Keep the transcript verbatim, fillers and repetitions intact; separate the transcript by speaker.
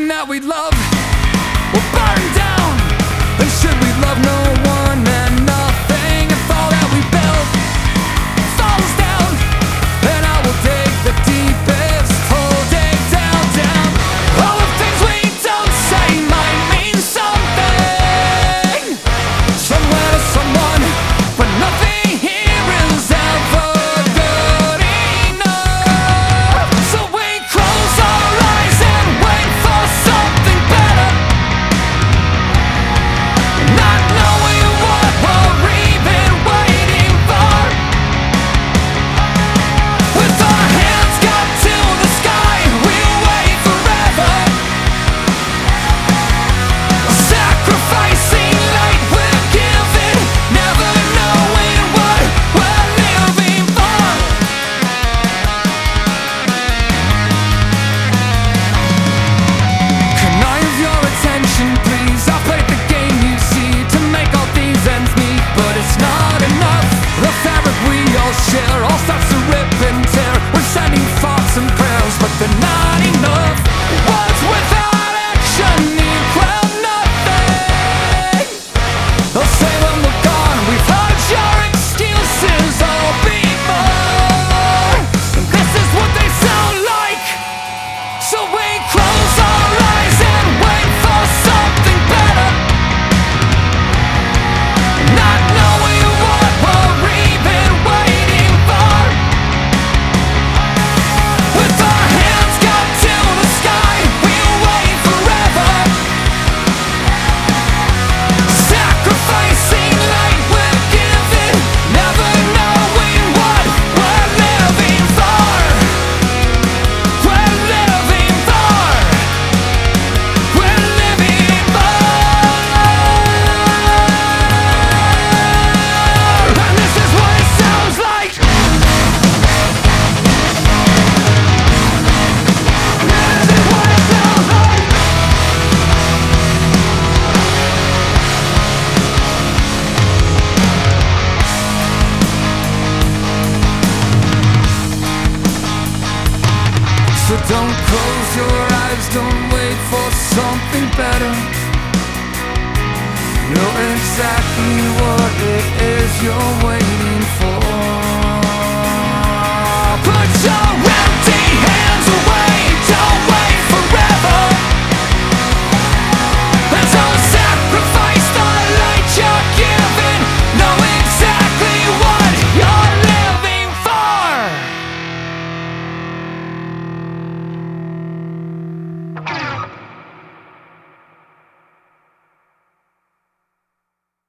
Speaker 1: everything that we love will burn down. And should we love no one and nothing, if all that we build falls down, then I will dig the deepest hole, dig down, down. All the things we don't say might mean something somewhere to someone, but nothing here is ever good enough. So we close our eyes and wait for something better, not knowing what we're even waiting for. With our hands cut to the sky, we'll wait forever, sacrificing light we're given, never knowing what we're living for. Can I have your attention, please? I've played the game, you see, to make all these ends meet, but it's not enough. The fabric we all share all starts to rip and tear. We're sending thoughts and prayers, but they're not enough. Words without action equal nothing. They'll say when we're gone, we've heard your excuses all before, and this is what they sound like. So we close our eyes and wait for something better, not knowing what we're even waiting for. With our hands cut to the sky, we'll wait forever, sacrificing light we're given, never knowing what we're living for. We're living for. We're living for. And this is what it sounds like. This is what it sounds like. So don't close your eyes, don't wait for something better. Know exactly what it is you're waiting for.